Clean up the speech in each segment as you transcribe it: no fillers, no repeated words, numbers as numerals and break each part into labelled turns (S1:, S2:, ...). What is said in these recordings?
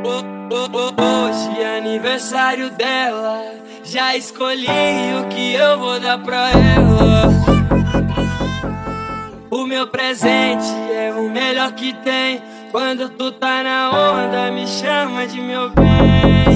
S1: Hoje é aniversário dela, já escolhi o que eu vou dar pra ela. O meu presente é o melhor que tem. Quando tu tá na onda, me chama de meu bem.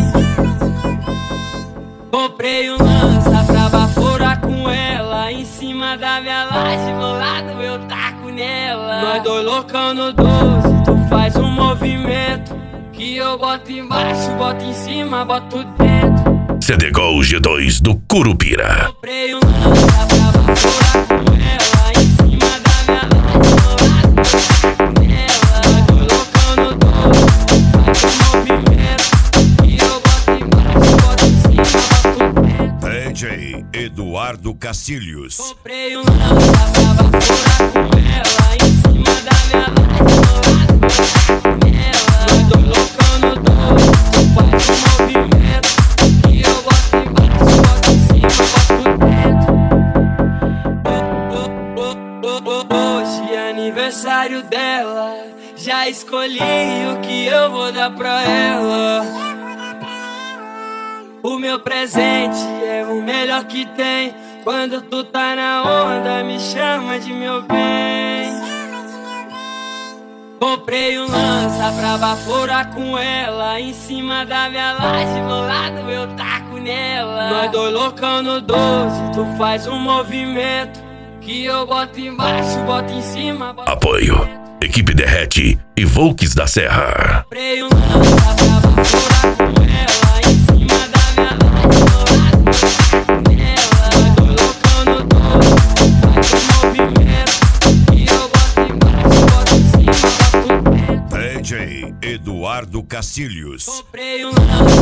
S1: Comprei um lança pra baforar com ela. Em cima da minha laje, bolado eu taco nela. Nós dois loucão no 12, tu faz um movimento que eu boto embaixo, boto em cima, boto dentro.
S2: CD Gol G2 do Curupira.
S1: Comprei um lança pra baforar com ela. Em cima da minha laje, bolado eu taco nela. Nós dois loucão no 12, tu faz um movimento que eu boto embaixo, boto em cima, boto dentro.
S2: DJ Eduardo Castilhos.
S1: Comprei um lança pra baforar com ela. Em cima da minha laje, bolado eu taco nela. Nós dois loucão no 12, tu faz um movimento que eu boto embaixo, boto em cima, boto dentro. Hoje é aniversário dela, já escolhi o que eu vou dar pra ela. O meu presente é o melhor que tem. Quando tu tá na onda, me chama de meu bem. Comprei um lança pra baforar com ela. Em cima da minha laje, bolado eu taco nela. Nós dois loucão no 12, tu faz um movimento que eu boto embaixo, boto em cima, boto
S2: Apoio
S1: dentro.
S2: Equipe Derrete e Volks da Serra.
S1: Comprei um lança pra baforar com ela. Em cima da minha laje, bolado eu taco nela. Nós dois loucão no 12, tu faz um movimento que eu boto embaixo, boto em cima, boto dentro.
S2: DJ Eduardo Castilhos.
S1: Comprei um lança